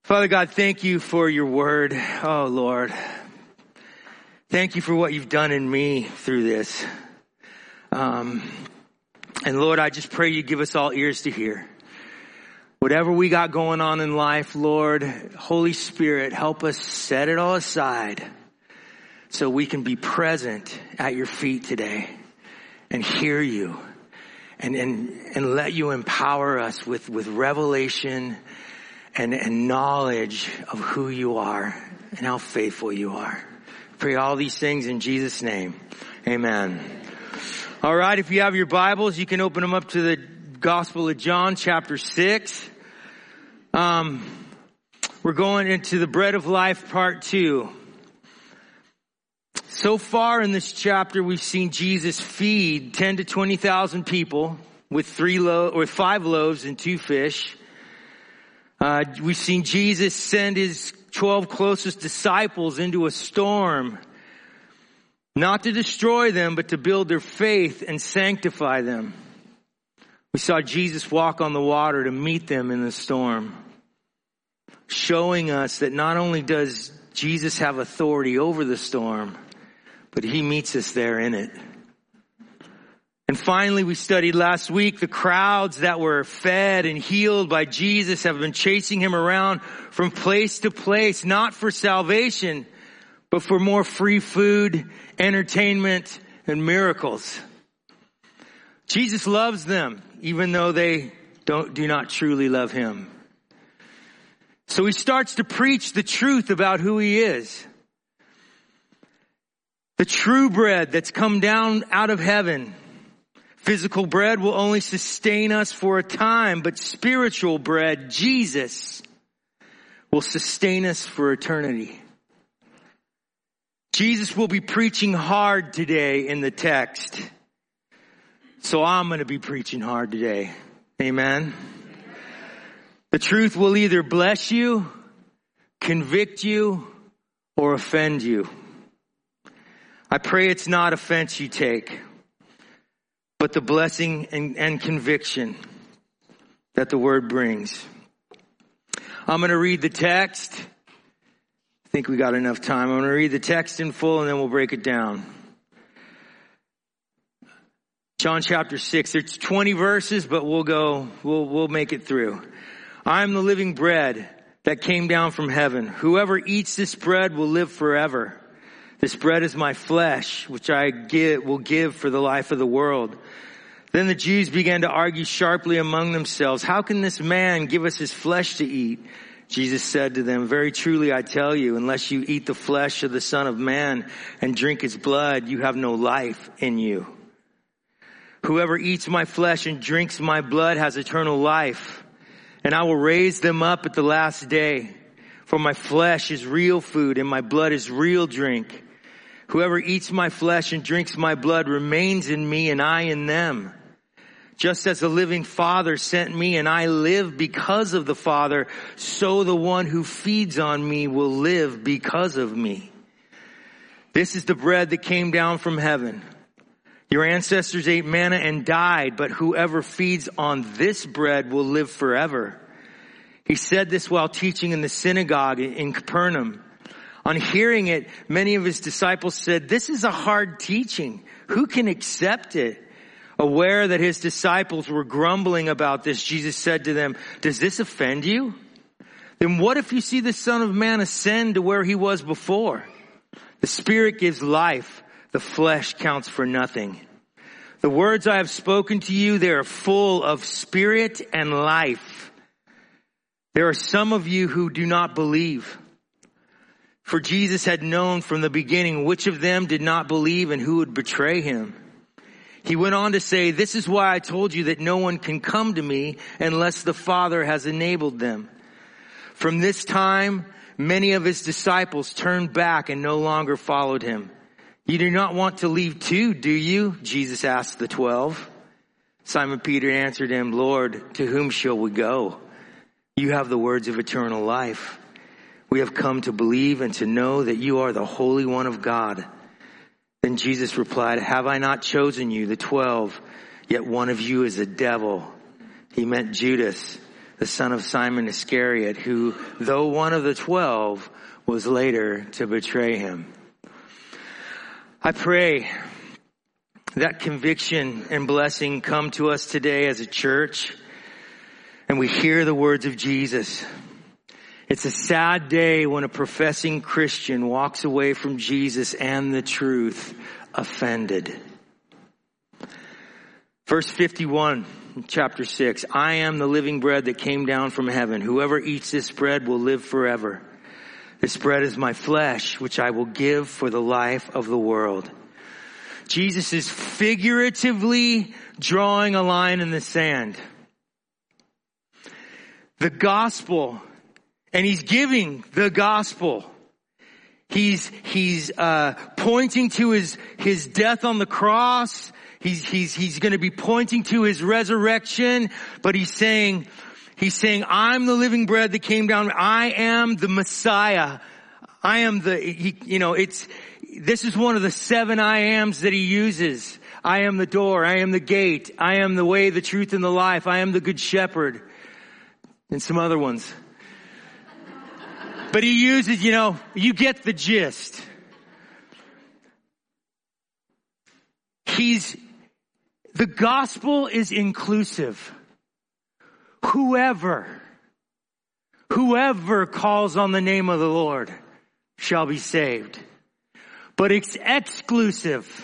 Father God, thank you for your word. Oh, Lord. Thank you for what you've done in me through this. And Lord, I just pray you give us all ears to hear. Whatever we got going on in life, Lord, Holy Spirit, help us set it all aside so we can be present at your feet today and hear you and let you empower us with revelation and knowledge of who you are and how faithful you are. Pray all these things in Jesus' name. Amen. All right, if you have your Bibles, you can open them up to the Gospel of John, chapter 6. We're going into the Bread of Life, part 2. So far in this chapter, we've seen Jesus feed 10 to 20,000 people with 5 loaves and 2 fish. We've seen Jesus send his 12 closest disciples into a storm, not to destroy them, but to build their faith and sanctify them. We saw Jesus walk on the water to meet them in the storm, showing us that not only does Jesus have authority over the storm, but he meets us there in it. And finally, we studied last week the crowds that were fed and healed by Jesus have been chasing him around from place to place, not for salvation, but for more free food, entertainment, and miracles. Jesus loves them, even though they do not truly love him. So he starts to preach the truth about who he is. The true bread that's come down out of heaven. Physical bread will only sustain us for a time, but spiritual bread, Jesus, will sustain us for eternity. Jesus will be preaching hard today in the text. So I'm going to be preaching hard today. Amen. The truth will either bless you, convict you, or offend you. I pray it's not offense you take, but the blessing and conviction that the word brings. I'm going to read the text. I think we got enough time. I'm going to read the text in full and then we'll break it down. John chapter 6. There's 20 verses, but we'll make it through. I am the living bread that came down from heaven. Whoever eats this bread will live forever. This bread is my flesh, which I will give for the life of the world. Then the Jews began to argue sharply among themselves. How can this man give us his flesh to eat? Jesus said to them, very truly I tell you, unless you eat the flesh of the Son of Man and drink his blood, you have no life in you. Whoever eats my flesh and drinks my blood has eternal life, and I will raise them up at the last day. For my flesh is real food and my blood is real drink. Whoever eats my flesh and drinks my blood remains in me and I in them. Just as the living Father sent me and I live because of the Father, so the one who feeds on me will live because of me. This is the bread that came down from heaven. Your ancestors ate manna and died, but whoever feeds on this bread will live forever. He said this while teaching in the synagogue in Capernaum. On hearing it, many of his disciples said, this is a hard teaching. Who can accept it? Aware that his disciples were grumbling about this, Jesus said to them, does this offend you? Then what if you see the Son of Man ascend to where he was before? The Spirit gives life. The flesh counts for nothing. The words I have spoken to you, they are full of spirit and life. There are some of you who do not believe. For Jesus had known from the beginning which of them did not believe and who would betray him. He went on to say, this is why I told you that no one can come to me unless the Father has enabled them. From this time, many of his disciples turned back and no longer followed him. You do not want to leave too, do you? Jesus asked the 12. Simon Peter answered him, Lord, to whom shall we go? You have the words of eternal life. We have come to believe and to know that you are the Holy One of God. Then Jesus replied, have I not chosen you, the 12, yet one of you is a devil. He meant Judas, the son of Simon Iscariot, who, though one of the 12, was later to betray him. I pray that conviction and blessing come to us today as a church, and we hear the words of Jesus. It's a sad day when a professing Christian walks away from Jesus and the truth offended. Verse 51, chapter 6, I am the living bread that came down from heaven. Whoever eats this bread will live forever. This bread is my flesh, which I will give for the life of the world. Jesus is figuratively drawing a line in the sand. The gospel, and he's giving the gospel. He's pointing to his death on the cross. He's going to be pointing to his resurrection, but he's saying, I'm the living bread that came down. I am the Messiah. I am this is one of the 7 I ams that he uses. I am the door. I am the gate. I am the way, the truth, and the life. I am the good shepherd. And some other ones. But he uses, you get the gist. The gospel is inclusive. Whoever calls on the name of the Lord shall be saved. But it's exclusive.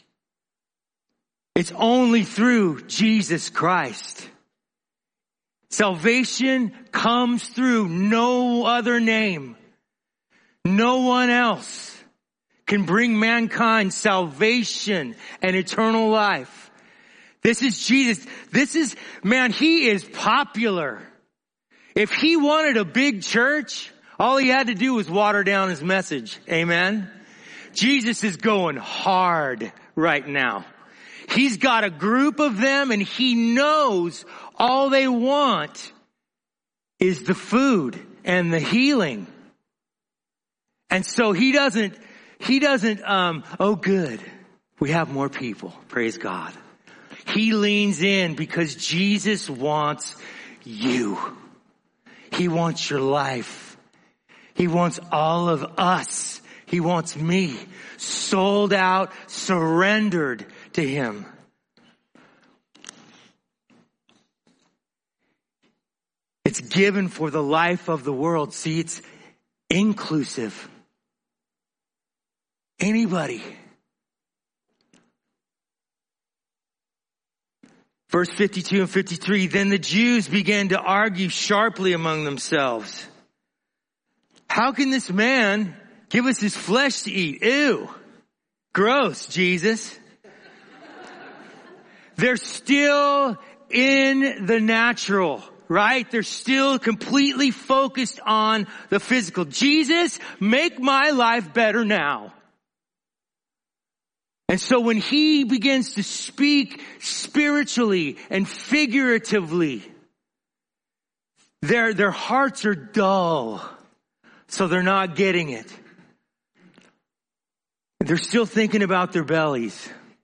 It's only through Jesus Christ. Salvation comes through no other name. No one else can bring mankind salvation and eternal life. This is Jesus. He is popular. If he wanted a big church, all he had to do was water down his message. Amen. Jesus is going hard right now. He's got a group of them, and he knows all they want is the food and the healing. And so he doesn't, oh good, we have more people. Praise God. He leans in because Jesus wants you. He wants your life. He wants all of us. He wants me sold out, surrendered to him. It's given for the life of the world. See, it's inclusive. Anybody. Verse 52 and 53, then the Jews began to argue sharply among themselves. How can this man give us his flesh to eat? Ew. Gross, Jesus. They're still in the natural, right? They're still completely focused on the physical. Jesus, make my life better now. And so when he begins to speak spiritually and figuratively, their hearts are dull, so they're not getting it. They're still thinking about their bellies.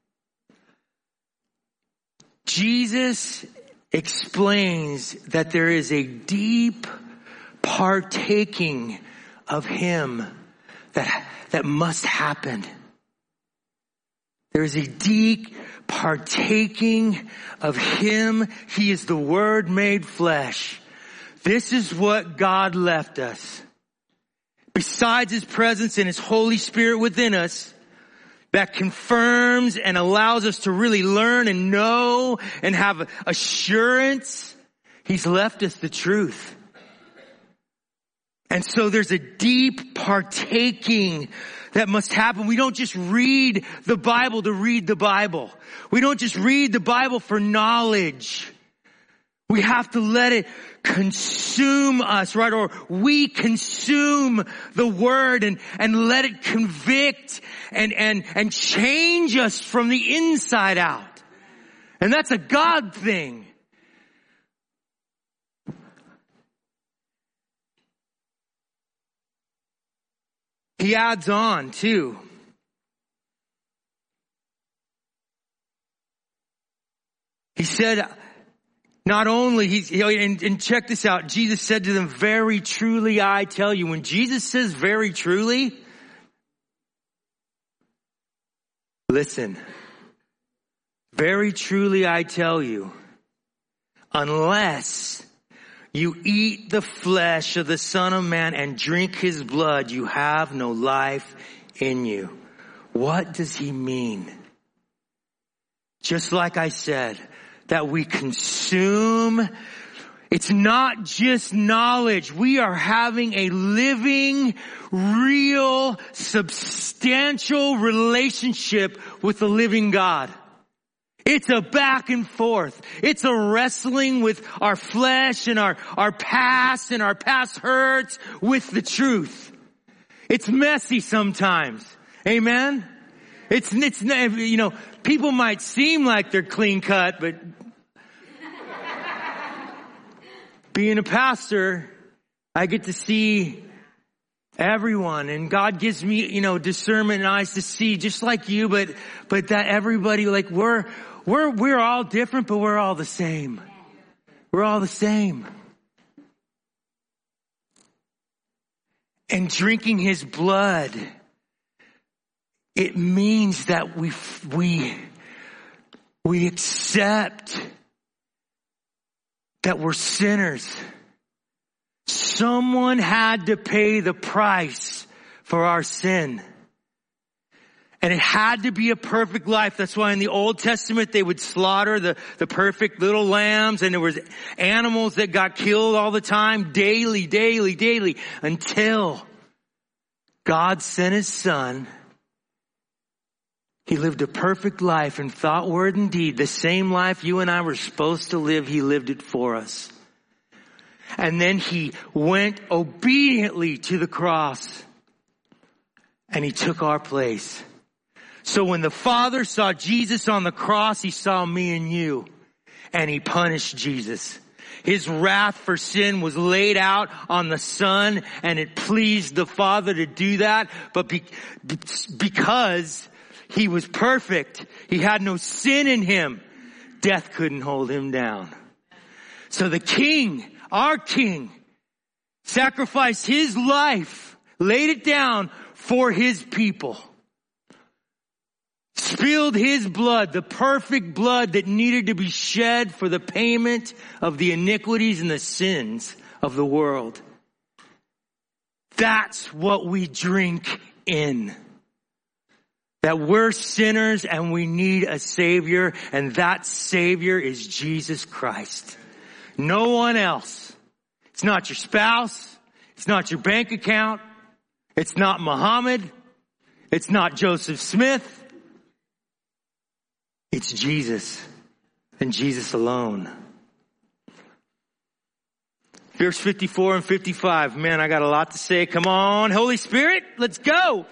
Jesus explains that there is a deep partaking of him that must happen. There is a deep partaking of him. He is the Word made flesh. This is what God left us. Besides his presence and his Holy Spirit within us, that confirms and allows us to really learn and know and have assurance, he's left us the truth. And so there's a deep partaking that must happen. We don't just read the Bible to read the Bible. We don't just read the Bible for knowledge. We have to let it consume us, right? Or we consume the Word and let it convict and change us from the inside out. And that's a God thing. He adds on too. He said, Not only, and check this out, Jesus said to them, very truly I tell you. When Jesus says very truly, listen, very truly I tell you, unless you eat the flesh of the Son of Man and drink his blood, you have no life in you. What does he mean? Just like I said, that we consume. It's not just knowledge. We are having a living, real, substantial relationship with the living God. It's a back and forth. It's a wrestling with our flesh and our past and our past hurts with the truth. It's messy sometimes. Amen? It's people might seem like they're clean cut, but being a pastor, I get to see everyone, and God gives me, discernment and eyes to see, just like you, but that everybody, like we're all different, but we're all the same. We're all the same. And drinking his blood, it means that we accept that we're sinners. Someone had to pay the price for our sin. And it had to be a perfect life. That's why in the Old Testament they would slaughter the perfect little lambs, and there was animals that got killed all the time, daily, until God sent his Son. He lived a perfect life in thought, word, and deed. The same life you and I were supposed to live, he lived it for us. And then he went obediently to the cross. And he took our place. So when the Father saw Jesus on the cross, he saw me and you. And he punished Jesus. His wrath for sin was laid out on the Son, and it pleased the Father to do that. But because he was perfect, he had no sin in him, death couldn't hold him down. So the King, our King, sacrificed his life, laid it down for his people. Spilled his blood, the perfect blood that needed to be shed for the payment of the iniquities and the sins of the world. That's what we drink in. That we're sinners and we need a Savior, and that Savior is Jesus Christ. No one else. It's not your spouse. It's not your bank account. It's not Muhammad. It's not Joseph Smith. It's Jesus, and Jesus alone. Verse 54 and 55. Man, I got a lot to say. Come on, Holy Spirit, let's go.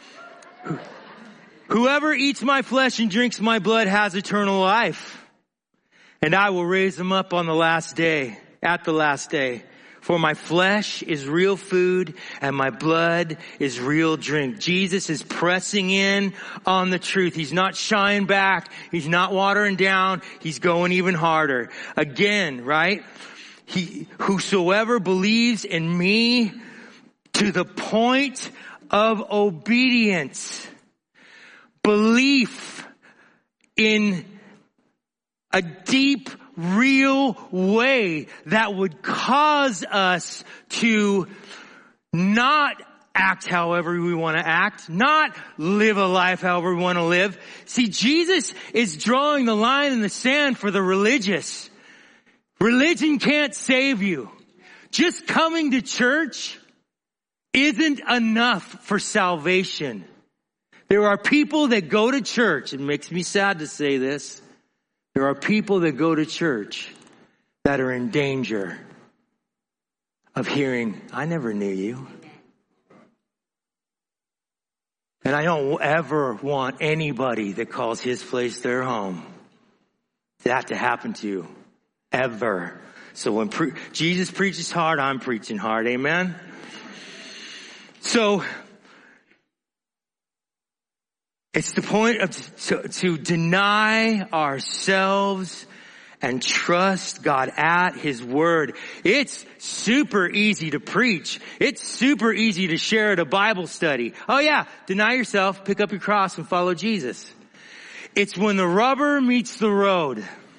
Whoever eats my flesh and drinks my blood has eternal life, and I will raise them up on the last day, at the last day. For my flesh is real food and my blood is real drink. Jesus is pressing in on the truth. He's not shying back. He's not watering down. He's going even harder. Again, right? Whosoever believes in me to the point of obedience, belief in a deep, real way that would cause us to not act however we want to act, not live a life however we want to live. See, Jesus is drawing the line in the sand for the religious. Religion can't save you. Just coming to church isn't enough for salvation. There are people that go to church. It makes me sad to say this. There are people that go to church that are in danger of hearing, I never knew you. And I don't ever want anybody that calls his place their home that to happen to you. Ever. So when Jesus preaches hard, I'm preaching hard. Amen? So, it's the point of to deny ourselves and trust God at His word. It's super easy to preach. It's super easy to share at a Bible study. Oh yeah, deny yourself, pick up your cross and follow Jesus. It's when the rubber meets the road.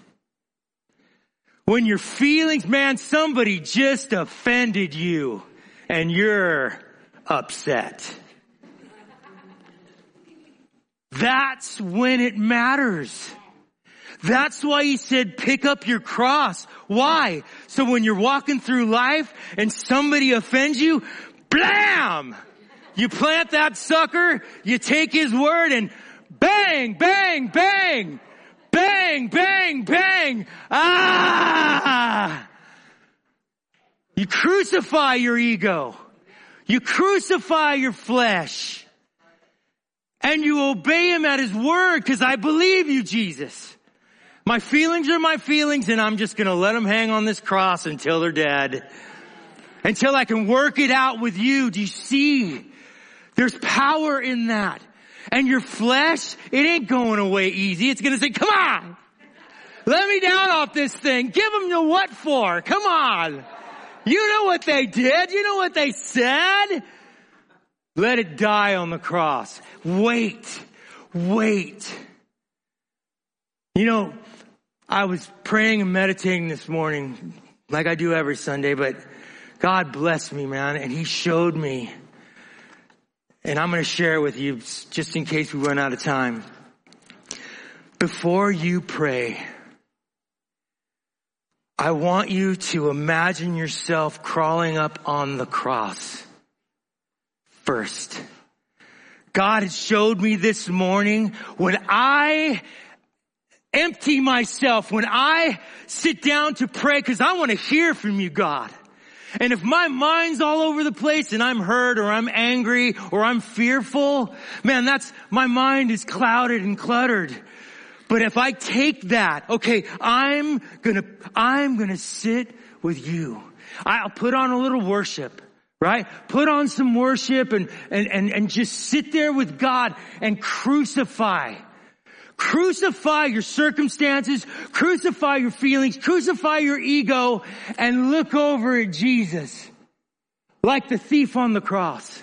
When your feelings, man, somebody just offended you and you're upset. That's when it matters. That's why He said, pick up your cross. Why? So when you're walking through life and somebody offends you, blam! You plant that sucker, you take His word and bang, bang, bang! Bang, bang, bang! Ah! You crucify your ego. You crucify your flesh. And you obey Him at His word, because I believe you, Jesus. My feelings are my feelings, and I'm just going to let them hang on this cross until they're dead. Until I can work it out with you. Do you see? There's power in that. And your flesh, it ain't going away easy. It's going to say, come on. Let me down off this thing. Give them the what for. Come on. You know what they did. You know what they said. Let it die on the cross. Wait. You know, I was praying and meditating this morning like I do every Sunday, but God blessed me, man, and He showed me. And I'm going to share it with you just in case we run out of time. Before you pray, I want you to imagine yourself crawling up on the cross first. God has showed me this morning, when I empty myself, when I sit down to pray, because I want to hear from you, God. And if my mind's all over the place and I'm hurt or I'm angry or I'm fearful, man, my mind is clouded and cluttered. But if I take that, okay, I'm gonna sit with you. I'll put on a little worship, right? Put on some worship and just sit there with God and crucify. Crucify your circumstances, crucify your feelings, crucify your ego, and look over at Jesus like the thief on the cross.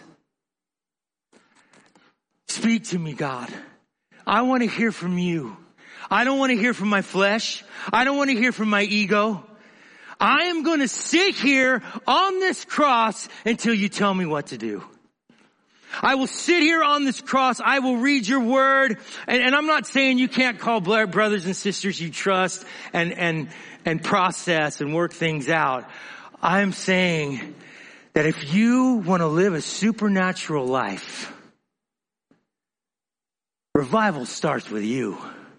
Speak to me, God. I want to hear from you. I don't want to hear from my flesh. I don't want to hear from my ego. I am going to sit here on this cross until you tell me what to do. I will sit here on this cross. I will read your word. And I'm not saying you can't call brothers and sisters you trust and process and work things out. I'm saying that if you want to live a supernatural life, revival starts with you.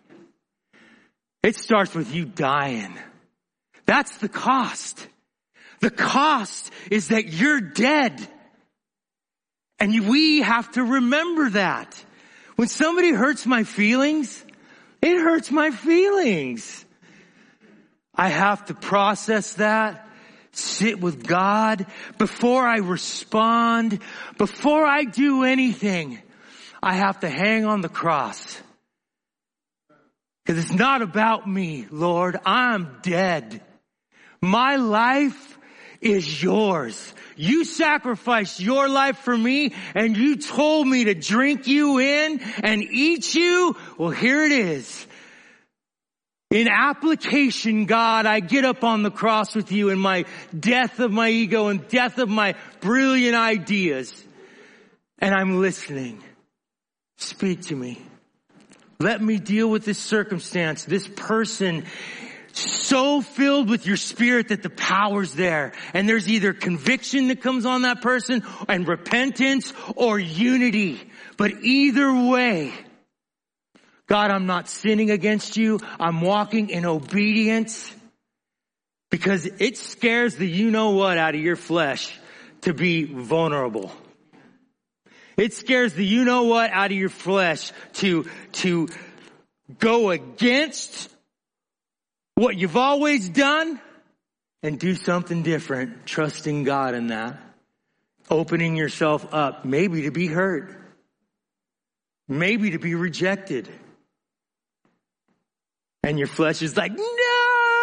It starts with you dying. That's the cost. The cost is that you're dead. And we have to remember that. When somebody hurts my feelings, it hurts my feelings. I have to process that, sit with God. Before I respond, before I do anything, I have to hang on the cross. Because it's not about me, Lord. I'm dead. My life is yours. You sacrificed your life for me, and you told me to drink you in and eat you. Well, here it is. In application, God, I get up on the cross with you in my death of my ego and death of my brilliant ideas. And I'm listening. Speak to me. Let me deal with this circumstance, this person, so filled with your spirit that the power's there. And there's either conviction that comes on that person and repentance or unity. But either way, God, I'm not sinning against you. I'm walking in obedience, because it scares the you-know-what out of your flesh to be vulnerable. It scares the you-know-what out of your flesh to go against what you've always done and do something different, trusting God in that. Opening yourself up, maybe to be hurt, maybe to be rejected. And your flesh is like, no!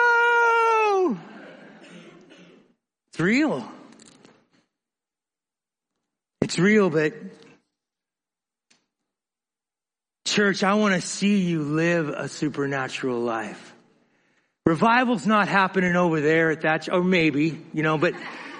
real. It's real, but church, I want to see you live a supernatural life. Revival's not happening over there at that, or maybe, but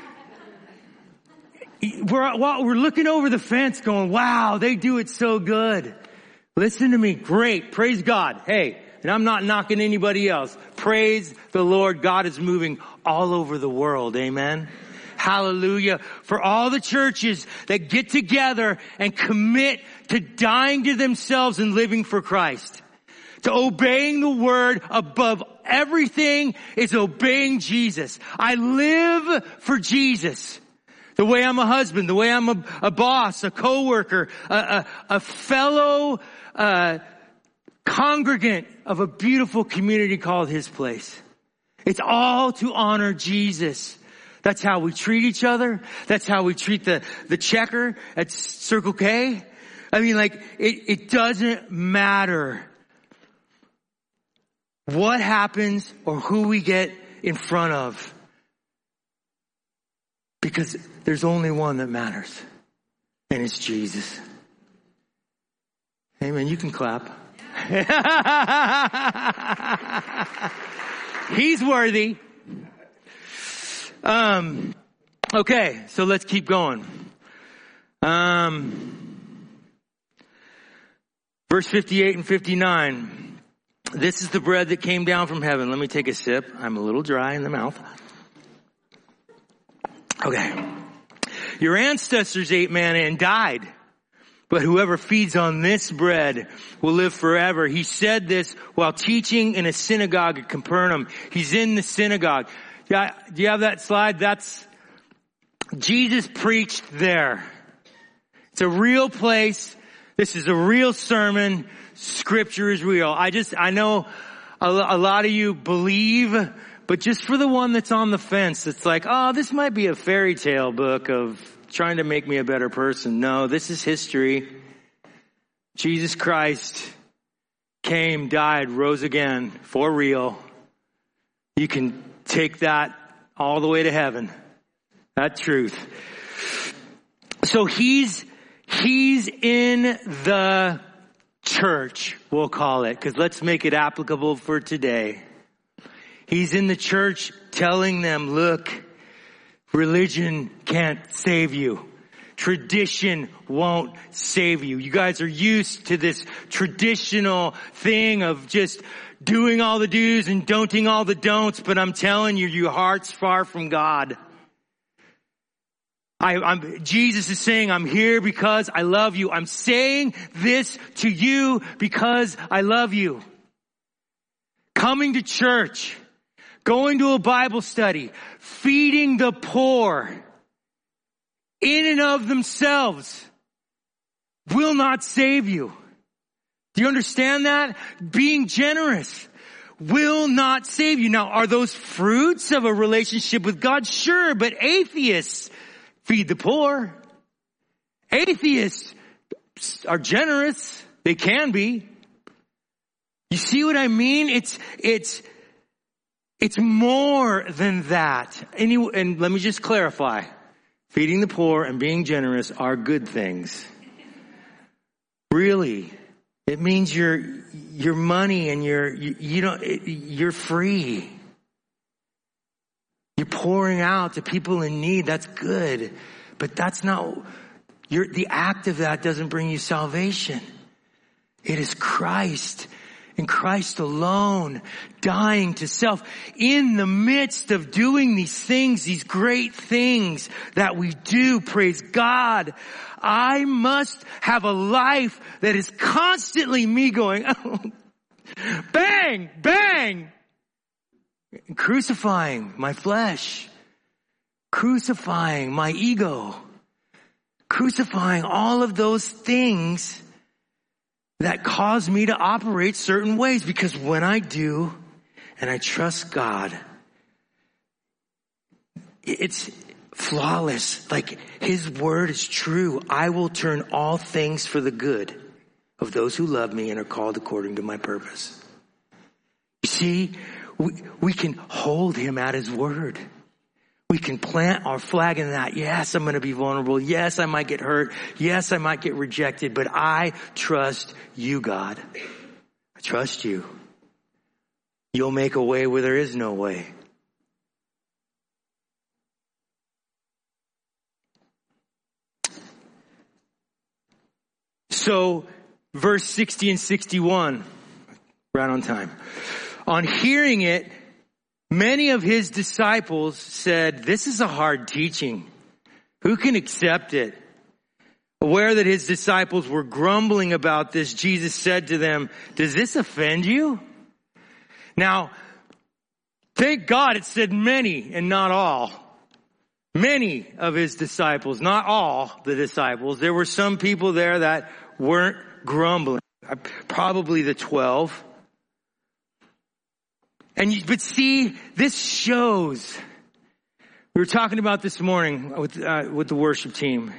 we're looking over the fence going, wow, they do it so good. Listen to me. Great. Praise God. Hey, and I'm not knocking anybody else. Praise the Lord. God is moving all over the world. Amen. Hallelujah. For all the churches that get together and commit to dying to themselves and living for Christ. To obeying the word above everything is obeying Jesus. I live for Jesus. The way I'm a husband, the way I'm a boss, a coworker, a fellow congregant of a beautiful community called His Place. It's all to honor Jesus. That's how we treat each other. That's how we treat the checker at Circle K. I mean, it doesn't matter what happens or who we get in front of. Because there's only one that matters. And it's Jesus. Amen. You can clap. He's worthy. Okay, so let's keep going. Verse 58 and 59. This is the bread that came down from heaven. Let me take a sip. I'm a little dry in the mouth. Okay. Your ancestors ate manna and died. But whoever feeds on this bread will live forever. He said this while teaching in a synagogue at Capernaum. He's in the synagogue. Yeah, do you have that slide? That's Jesus preached there. It's a real place. This is a real sermon. Scripture is real. I know a lot of you believe, but just for the one that's on the fence, it's like, oh, this might be a fairy tale book of trying to make me a better person. No, this is history. Jesus Christ came, died, rose again for real. You can take that all the way to heaven. That truth. So he's in the church, we'll call it, because let's make it applicable for today. He's in the church telling them, look, religion can't save you. Tradition won't save you. You guys are used to this traditional thing of just doing all the do's and don'ting all the don'ts, but I'm telling you, your heart's far from God. Jesus is saying, I'm here because I love you. I'm saying this to you because I love you. Coming to church, going to a Bible study, feeding the poor in and of themselves will not save you. Do you understand that? Being generous will not save you. Now, are those fruits of a relationship with God? Sure, but atheists feed the poor. Atheists are generous. They can be. You see what I mean? It's more than that. And let me just clarify. Feeding the poor and being generous are good things. Really. It means your money and you're free. You're pouring out to people in need. That's good. But that's not, the act of that doesn't bring you salvation. It is Christ and Christ alone, dying to self in the midst of doing these things, these great things that we do. Praise God. I must have a life that is constantly me going, oh, bang, bang. Crucifying my flesh, crucifying my ego, crucifying all of those things that cause me to operate certain ways. Because when I do, and I trust God, it's flawless. Like His word is true. I will turn all things for the good of those who love me and are called according to my purpose. You see, we can hold Him at His word. We can plant our flag in that. Yes, I'm going to be vulnerable. Yes, I might get hurt. Yes, I might get rejected, but I trust you, God. I trust you. You'll make a way where there is no way. So, verse 60 and 61, right on time. On hearing it, many of his disciples said, "This is a hard teaching. Who can accept it?" Aware that his disciples were grumbling about this, Jesus said to them, "Does this offend you?" Now, thank God it said many and not all. Many of his disciples, not all the disciples. There were some people there that weren't grumbling. Probably the 12. But see, this shows. We were talking about this morning with the worship team.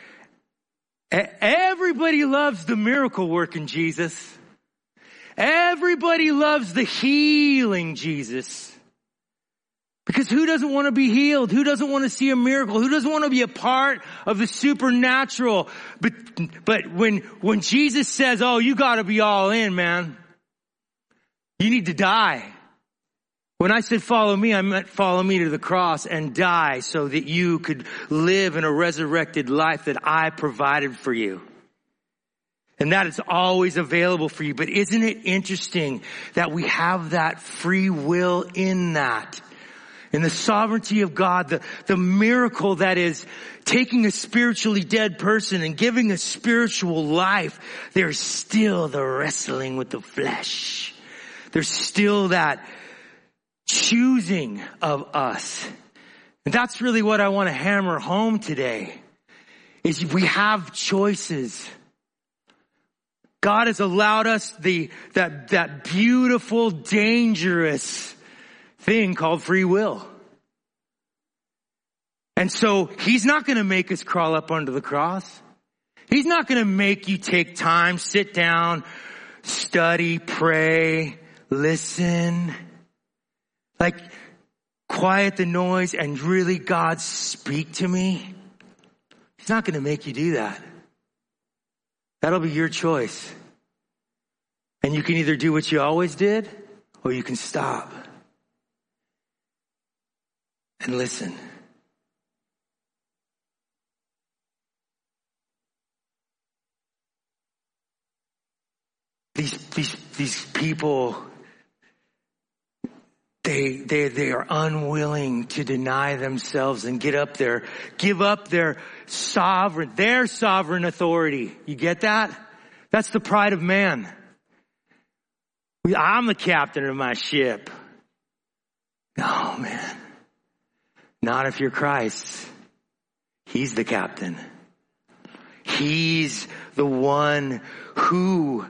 Everybody loves the miracle working Jesus. Everybody loves the healing Jesus. Because who doesn't want to be healed? Who doesn't want to see a miracle? Who doesn't want to be a part of the supernatural? But when Jesus says, "Oh, you got to be all in, man. You need to die." When I said follow me, I meant follow me to the cross and die so that you could live in a resurrected life that I provided for you. And that is always available for you. But isn't it interesting that we have that free will in that? In the sovereignty of God, the miracle that is taking a spiritually dead person and giving a spiritual life, there's still the wrestling with the flesh. There's still that choosing of us. And that's really what I want to hammer home today, is we have choices. God has allowed us that beautiful, dangerous thing called free will. And so he's not going to make us crawl up under the cross. He's not going to make you take time, sit down, study, pray, listen. Like, quiet the noise and really, God, speak to me. He's not going to make you do that. That'll be your choice. And you can either do what you always did, or you can stop and listen. These people, they are unwilling to deny themselves and give up their sovereign authority. You get that? That's the pride of man. I'm the captain of my ship. No, man. Not if you're Christ. He's the captain. He's the one who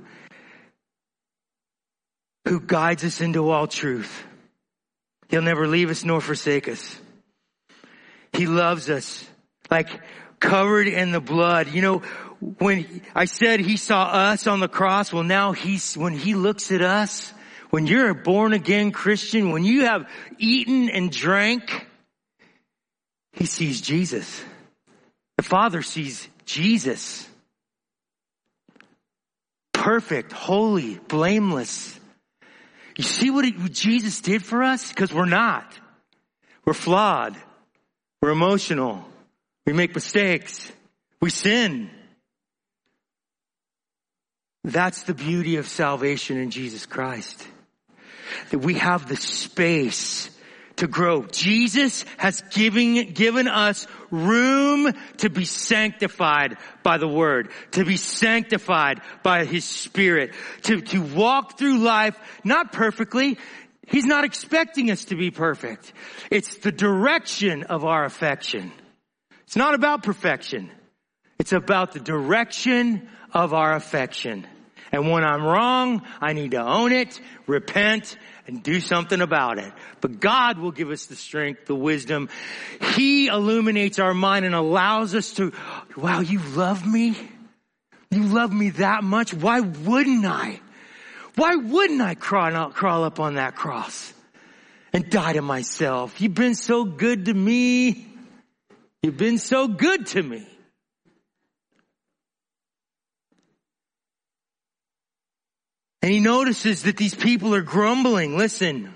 guides us into all truth. He'll never leave us nor forsake us. He loves us, like covered in the blood. You know, when I said he saw us on the cross, well, now when he looks at us, when you're a born again Christian, when you have eaten and drank, he sees Jesus. The Father sees Jesus. Perfect, holy, blameless. You see what Jesus did for us? Because we're not. We're flawed. We're emotional. We make mistakes. We sin. That's the beauty of salvation in Jesus Christ. That we have the space to grow. Jesus has given us room to be sanctified by the Word, to be sanctified by His Spirit, to walk through life, not perfectly. He's not expecting us to be perfect. It's the direction of our affection. It's not about perfection. It's about the direction of our affection. And when I'm wrong, I need to own it, repent, and do something about it. But God will give us the strength, the wisdom. He illuminates our mind and allows us to, wow, you love me? You love me that much? Why wouldn't I? Why wouldn't I crawl up on that cross and die to myself. You've been so good to me. You've been so good to me. And he notices that these people are grumbling. Listen,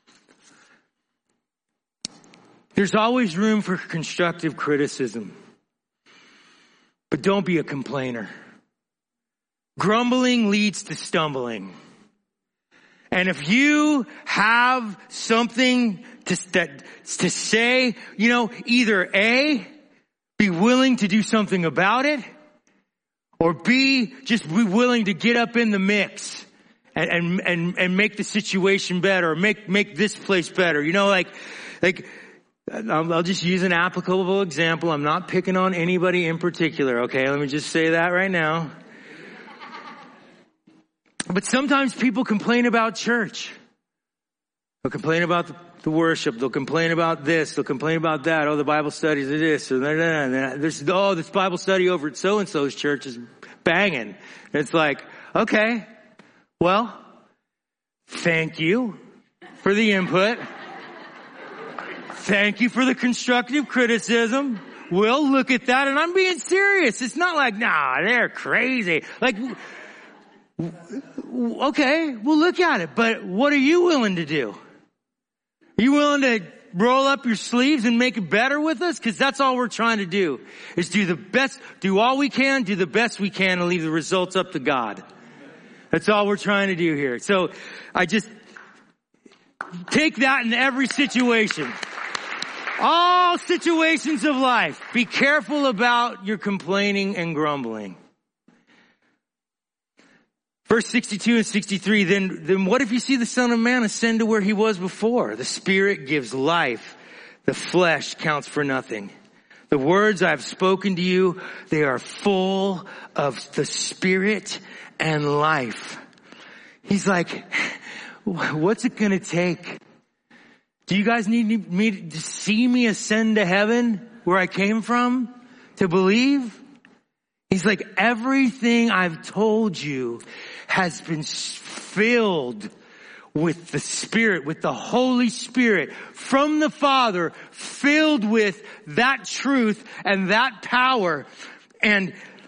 there's always room for constructive criticism, but don't be a complainer. Grumbling leads to stumbling. And if you have something to say, either A, be willing to do something about it, or B, just be willing to get up in the mix and make the situation better, or make this place better. I'll just use an applicable example. I'm not picking on anybody in particular, okay? Let me just say that right now. But sometimes people complain about church. They'll complain about the worship. They'll complain about this. They'll complain about that. Oh, the Bible studies are this or that. This Bible study over at so-and-so's church is banging. It's like, okay, well, thank you for the input. Thank you for the constructive criticism. We'll look at that, and I'm being serious. It's not like, nah, they're crazy. Like, okay, we'll look at it, but what are you willing to do? Are you willing to roll up your sleeves and make it better with us? Because that's all we're trying to do, is do the best, do all we can, do the best we can, and leave the results up to God. That's all we're trying to do here. So I just take that in every situation. All situations of life. Be careful about your complaining and grumbling. Verse 62 and 63, then what if you see the Son of Man ascend to where he was before? The Spirit gives life. The flesh counts for nothing. The words I have spoken to you, they are full of the Spirit and life. He's like, what's it going to take? Do you guys need me to see me ascend to heaven where I came from to believe? He's like, everything I've told you has been filled with the Spirit, with the Holy Spirit from the Father, filled with that truth and that power and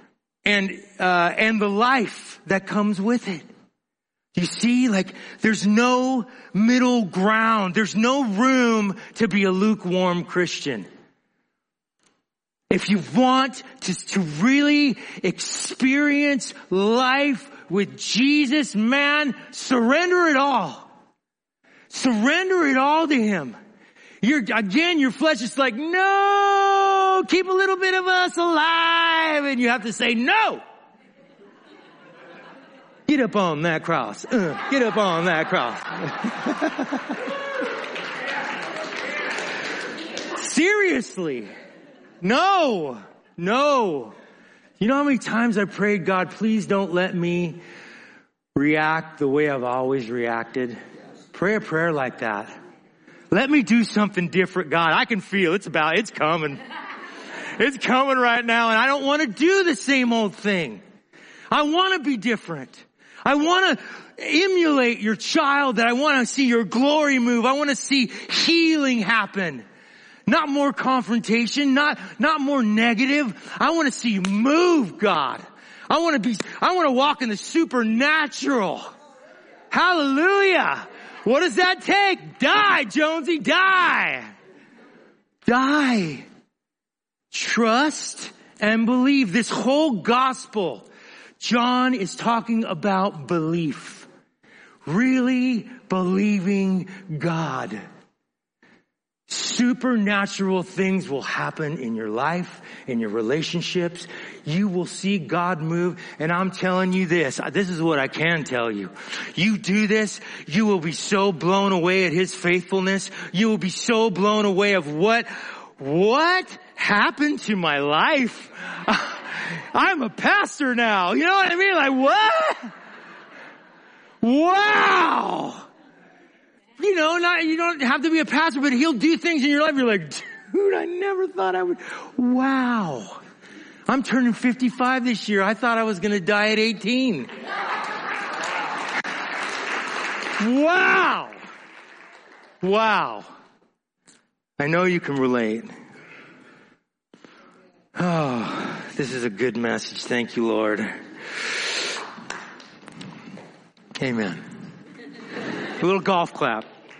the life that comes with it. You see, like, there's no middle ground. There's no room to be a lukewarm Christian. If you want to really experience life with Jesus, man, surrender it all. Surrender it all to Him. Your flesh is like, no, keep a little bit of us alive. And you have to say, no. Get up on that cross. Get up on that cross. Seriously. No. You know how many times I prayed, God, please don't let me react the way I've always reacted? Pray a prayer like that. Let me do something different, God. I can feel it's coming. It's coming right now, and I don't want to do the same old thing. I want to be different. I want to emulate your child, that I want to see your glory move. I want to see healing happen. Not more confrontation, not more negative. I want to see you move, God. I want to walk in the supernatural. Hallelujah. What does that take? Die, Jonesy, die. Die. Trust and believe. This whole gospel, John is talking about belief. Really believing God. Supernatural things will happen in your life, in your relationships. You will see God move. And I'm telling you this is what I can tell you. You do this, you will be so blown away at His faithfulness. You will be so blown away of what happened to my life. I'm a pastor now. You know what I mean? Like, what? Wow. You don't have to be a pastor, but He'll do things in your life. You're like, dude, I never thought I would. Wow. I'm turning 55 this year. I thought I was going to die at 18. Wow. I know you can relate. Oh, this is a good message. Thank you, Lord. Amen. A little golf clap.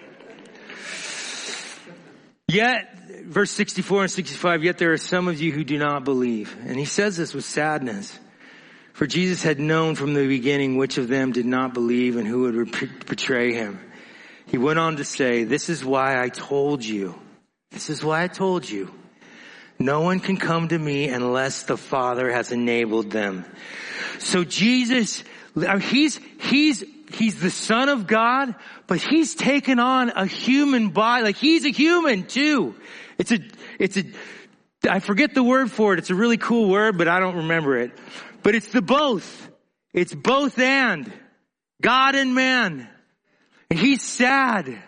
Yet, verse 64 and 65, yet there are some of you who do not believe. And he says this with sadness. For Jesus had known from the beginning which of them did not believe and who would betray him. He went on to say, this is why I told you. This is why I told you. No one can come to me unless the Father has enabled them. So Jesus, he's the Son of God, but he's taken on a human body. Like he's a human too. I forget the word for it. It's a really cool word, but I don't remember it. But it's the both. It's both and. God and man. And he's sad.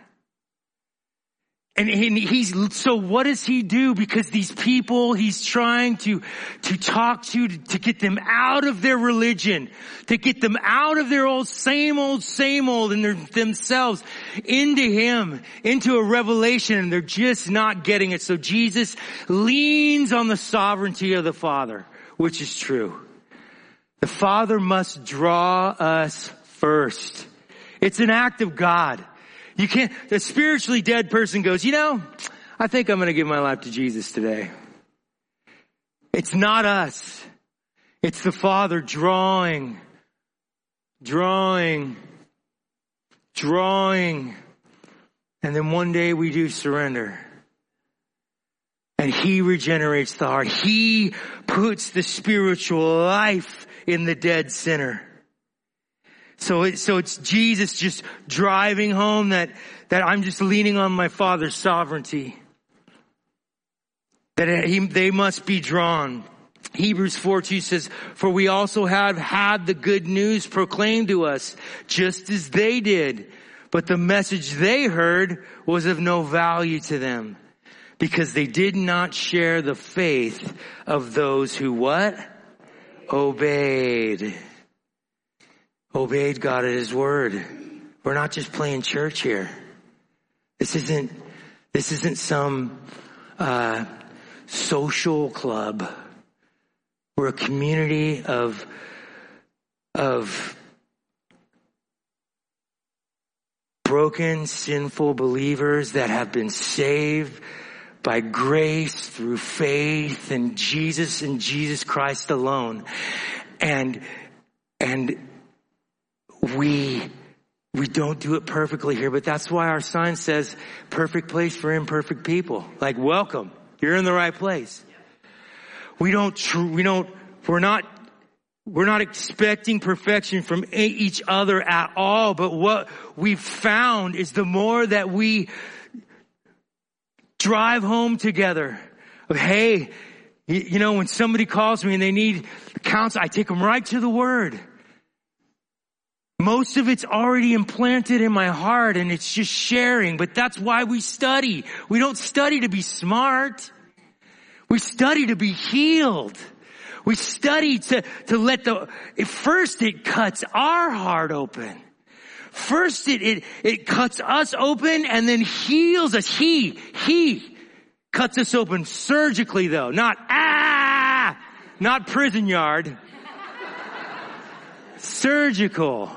And so what does he do? Because these people he's trying to talk to get them out of their religion, to get them out of their same old and themselves into him, into a revelation, and they're just not getting it. So Jesus leans on the sovereignty of the Father, which is true. The Father must draw us first. It's an act of God. You can't, the spiritually dead person goes, I think I'm going to give my life to Jesus today. It's not us. It's the Father drawing. And then one day we do surrender. And he regenerates the heart. He puts the spiritual life in the dead sinner. So it's Jesus just driving home that I'm just leaning on my Father's sovereignty. That they must be drawn. Hebrews 4:2 says, for we also have had the good news proclaimed to us, just as they did. But the message they heard was of no value to them, because they did not share the faith of those who what? Obeyed God at his word. We're not just playing church here. This isn't some social club. We're a community of broken, sinful believers that have been saved by grace through faith in Jesus Christ alone. And we don't do it perfectly here, but that's why our sign says perfect place for imperfect people. Like, welcome. You're in the right place. We're not expecting perfection from each other at all, but what we've found is the more that we drive home together, hey, when somebody calls me and they need counsel, I take them right to the Word. Most of it's already implanted in my heart and it's just sharing, but that's why we study. We don't study to be smart. We study to be healed. We study to let first it cuts our heart open. First it cuts us open and then heals us. He cuts us open surgically though, not prison yard. Surgical.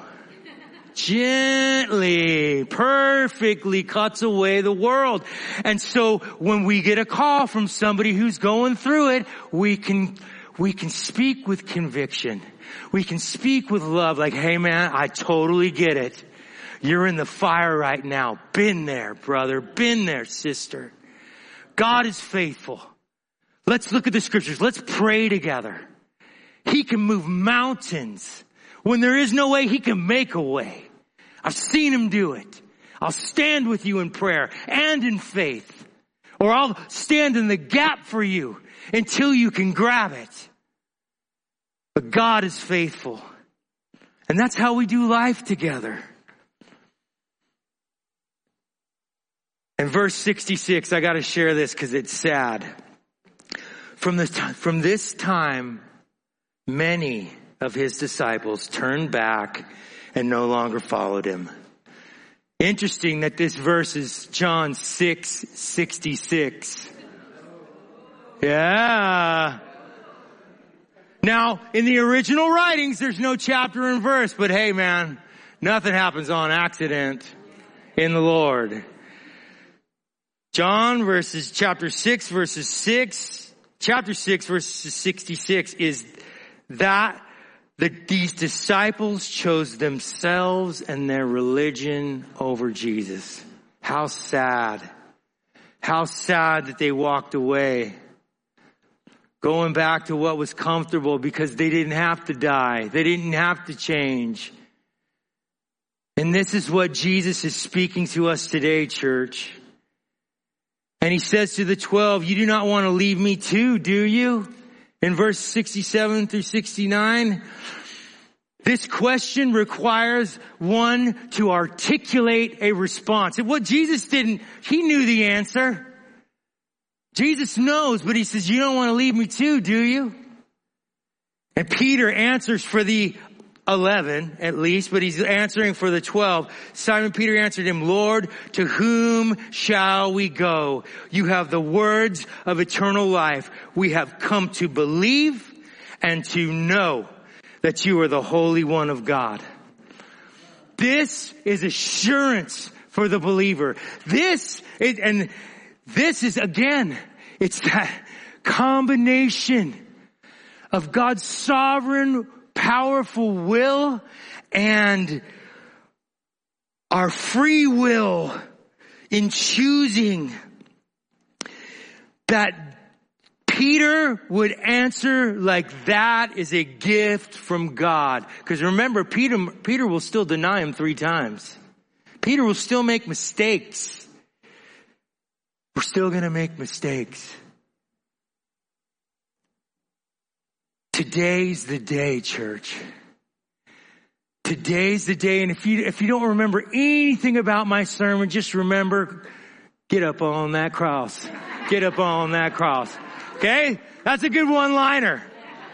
Gently, perfectly cuts away the world. And so when we get a call from somebody who's going through it, we can speak with conviction. We can speak with love like, hey man, I totally get it. You're in the fire right now. Been there, brother. Been there, sister. God is faithful. Let's look at the scriptures. Let's pray together. He can move mountains. When there is no way, he can make a way. I've seen him do it. I'll stand with you in prayer and in faith. Or I'll stand in the gap for you until you can grab it. But God is faithful. And that's how we do life together. And verse 66, I got to share this because it's sad. From this time, many of his disciples turned back and no longer followed him. Interesting that this verse is John 6:66. Yeah. Now, in the original writings, there's no chapter and verse, but hey man, nothing happens on accident in the Lord. John chapter 6 verses 6, chapter 6 verses 66 is that these disciples chose themselves and their religion over Jesus. How sad. How sad that they walked away. Going back to what was comfortable because they didn't have to die. They didn't have to change. And this is what Jesus is speaking to us today, church. And he says to the 12, you do not want to leave me too, do you? In verse 67 through 69, this question requires one to articulate a response. And what Jesus didn't, he knew the answer. Jesus knows, but he says, you don't want to leave me too, do you? And Peter answers for the 11, at least, but he's answering for the 12. Simon Peter answered him, Lord, to whom shall we go? You have the words of eternal life. We have come to believe and to know that you are the Holy One of God. This is assurance for the believer. This is, again, it's that combination of God's sovereign, powerful will and our free will in choosing that Peter would answer like that is a gift from God. Because remember, Peter will still deny him 3 times. Peter will still make mistakes. We're still going to make mistakes. Today's the day, church. Today's the day. And if you don't remember anything about my sermon, just remember, get up on that cross. Get up on that cross. Okay? That's a good one-liner.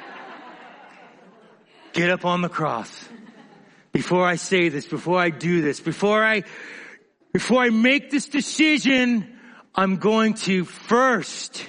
Get up on the cross. Before I say this, before I do this, before I make this decision, I'm going to first,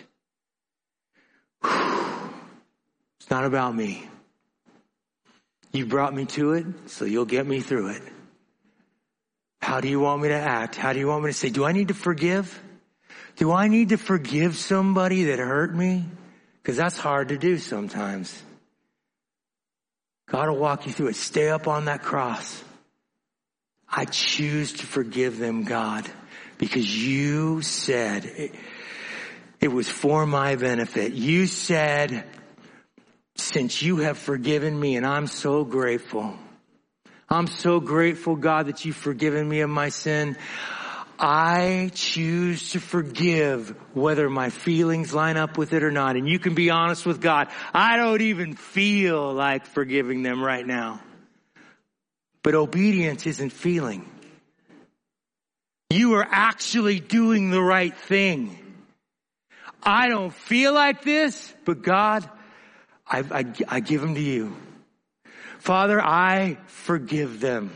it's not about me. You brought me to it, so you'll get me through it. How do you want me to act? How do you want me to say, do I need to forgive? Do I need to forgive somebody that hurt me? Because that's hard to do sometimes. God will walk you through it. Stay up on that cross. I choose to forgive them, God. Because you said it was for my benefit. You said, since you have forgiven me, and I'm so grateful. I'm so grateful, God, that you've forgiven me of my sin. I choose to forgive whether my feelings line up with it or not. And you can be honest with God. I don't even feel like forgiving them right now. But obedience isn't feeling. You are actually doing the right thing. I don't feel like this, but God, I give them to you. Father, I forgive them.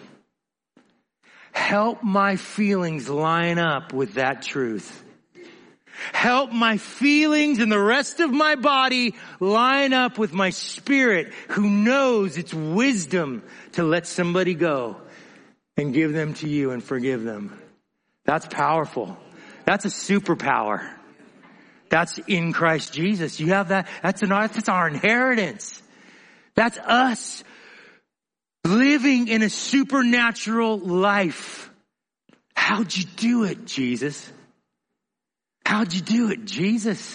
Help my feelings line up with that truth. Help my feelings and the rest of my body line up with my spirit who knows it's wisdom to let somebody go and give them to you and forgive them. That's powerful. That's a superpower. That's in Christ Jesus. You have that. That's our inheritance. That's us living in a supernatural life. How'd you do it, Jesus? How'd you do it, Jesus?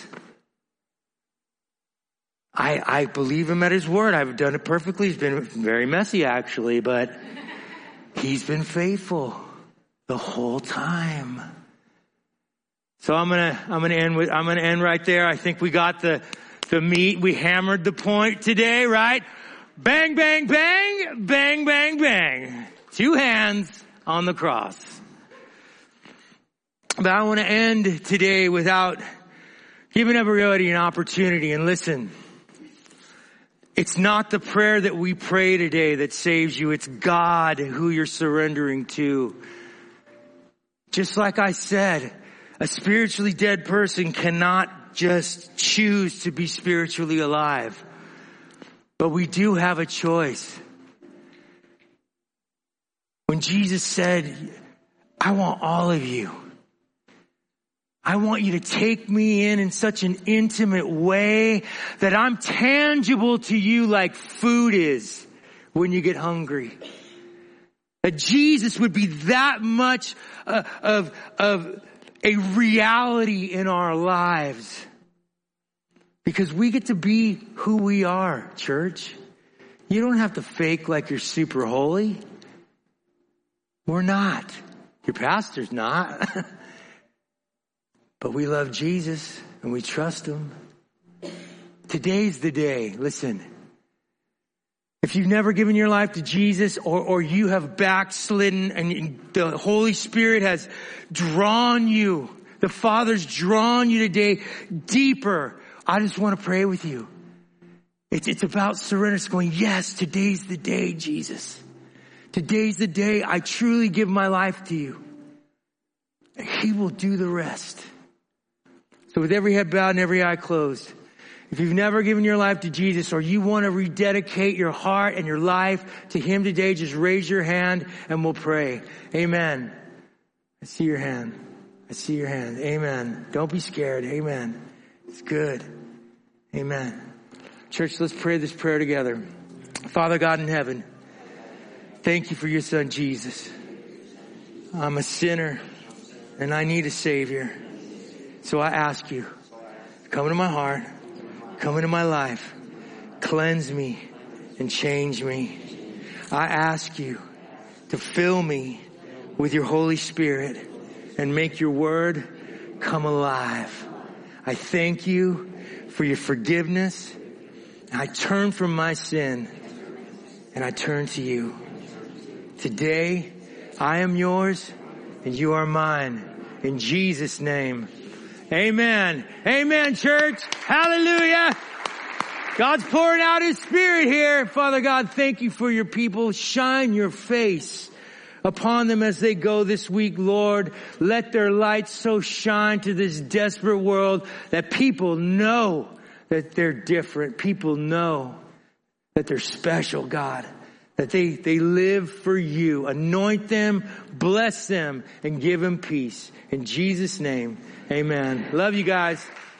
I believe him at his word. I've done it perfectly. He's been very messy, actually, but he's been faithful the whole time. So I'm gonna end right there. I think we got the meat. We hammered the point today, right? Bang, bang, bang, bang, bang, bang. 2 hands on the cross. But I want to end today without giving everybody an opportunity. And listen, it's not the prayer that we pray today that saves you. It's God who you're surrendering to. Just like I said, a spiritually dead person cannot just choose to be spiritually alive. But we do have a choice. When Jesus said, I want all of you. I want you to take me in such an intimate way that I'm tangible to you like food is when you get hungry. That Jesus would be that much of a reality in our lives. Because we get to be who we are, church. You don't have to fake like you're super holy. We're not. Your pastor's not. But we love Jesus and we trust him. Today's the day. Listen. If you've never given your life to Jesus or you have backslidden and the Holy Spirit has drawn you, the Father's drawn you today deeper, I just want to pray with you. It's about surrender. It's going, yes, today's the day, Jesus. Today's the day I truly give my life to you. He will do the rest. So with every head bowed and every eye closed, if you've never given your life to Jesus or you want to rededicate your heart and your life to him today, just raise your hand and we'll pray. Amen. I see your hand. I see your hand. Amen. Don't be scared. Amen. It's good. Amen. Church, let's pray this prayer together. Father God in heaven, thank you for your son, Jesus. I'm a sinner and I need a savior. So I ask you, come into my heart, come into my life, cleanse me and change me. I ask you to fill me with your Holy Spirit and make your word come alive. I thank you for your forgiveness. I turn from my sin and I turn to you. Today, I am yours and you are mine. In Jesus' name, amen. Amen, church. Hallelujah. God's pouring out his Spirit here. Father God, thank you for your people. Shine your face upon them as they go this week, Lord. Let their light so shine to this desperate world that people know that they're different. People know that they're special, God. That they live for you. Anoint them, bless them, and give them peace. In Jesus' name, amen. Love you guys.